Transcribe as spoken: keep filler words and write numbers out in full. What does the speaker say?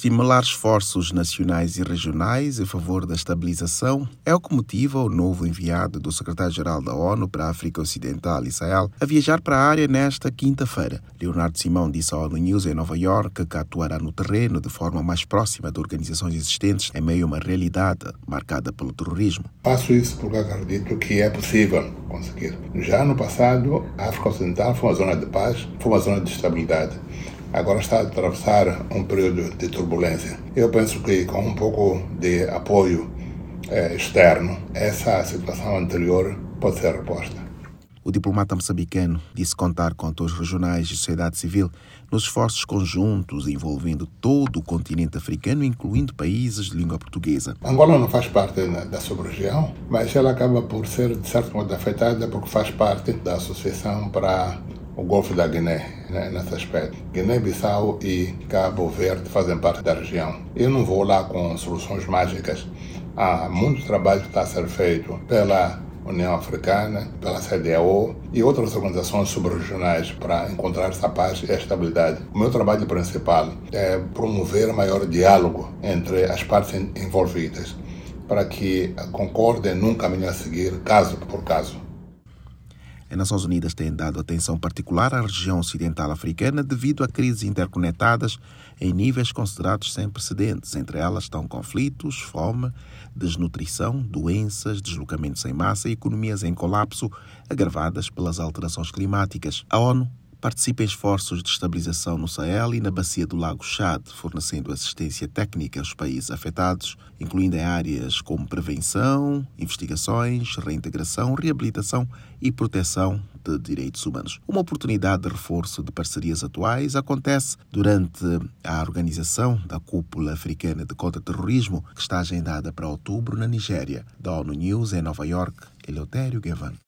Estimular esforços nacionais e regionais em favor da estabilização é o que motiva o novo enviado do secretário-geral da ONU para a África Ocidental e Sahel a viajar para a área nesta quinta-feira. Leonardo Simão disse à ONU News em Nova York que atuará no terreno de forma mais próxima de organizações existentes em meio a uma realidade marcada pelo terrorismo. Faço isso porque acredito que é possível conseguir. Já no passado, a África Ocidental foi uma zona de paz, foi uma zona de estabilidade. Agora está a atravessar um período de turbulência. Eu penso que com um pouco de apoio eh, externo, essa situação anterior pode ser reposta. O diplomata moçambicano disse contar com atores regionais e sociedade civil nos esforços conjuntos envolvendo todo o continente africano, incluindo países de língua portuguesa. Angola não faz parte da sub-região, mas ela acaba por ser, de certo modo, afetada porque faz parte da Associação para o Golfo da Guiné, né, nesse aspecto. Guiné-Bissau e Cabo Verde fazem parte da região. Eu não vou lá com soluções mágicas. Há muito trabalho que está a ser feito pela União Africana, pela C D A O e outras organizações subregionais para encontrar essa paz e a estabilidade. O meu trabalho principal é promover maior diálogo entre as partes envolvidas para que concordem num caminho a seguir, caso por caso. As Nações Unidas têm dado atenção particular à região ocidental africana devido a crises interconectadas em níveis considerados sem precedentes. Entre elas estão conflitos, fome, desnutrição, doenças, deslocamentos em massa e economias em colapso agravadas pelas alterações climáticas. A ONU participa em esforços de estabilização no Sahel e na bacia do Lago Chad, fornecendo assistência técnica aos países afetados, incluindo em áreas como prevenção, investigações, reintegração, reabilitação e proteção de direitos humanos. Uma oportunidade de reforço de parcerias atuais acontece durante a organização da Cúpula Africana de Contra-Terrorismo, que está agendada para outubro na Nigéria. Da ONU News em Nova York, Eleutério Gavan.